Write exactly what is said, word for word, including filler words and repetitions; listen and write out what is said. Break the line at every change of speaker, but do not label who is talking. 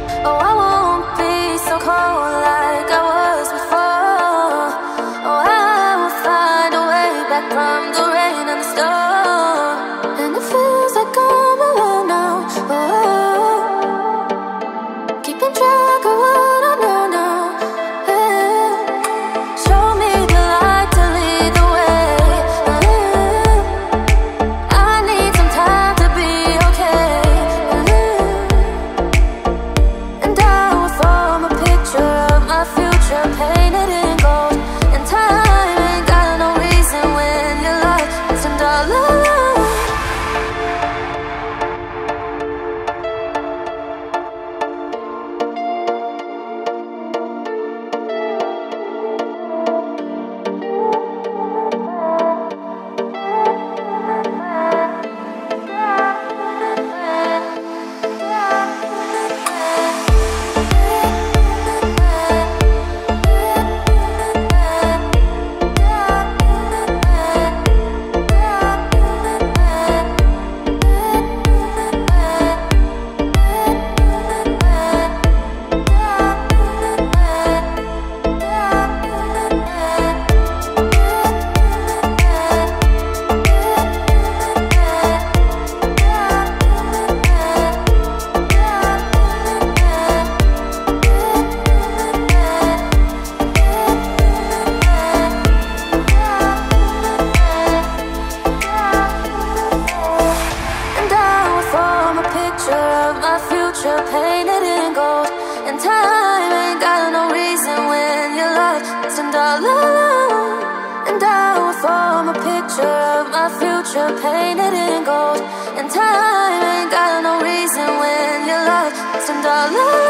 Oh, I won't be so cold like I was before. Oh, I will find a way back from the rain and the storm. And it feels like I'm alone now. Oh, keeping track of what I know now. Yeah. Show me the light to lead the way. Yeah. I need some time to be okay. Yeah. And I will form a picture of my future painted in gold. And time ain't got no reason when you're lost and all alone. Painted in gold, and time ain't got no reason when you're lost and all alone. And I will form a picture of my future painted in gold, and time ain't got no reason when you're lost and all alone.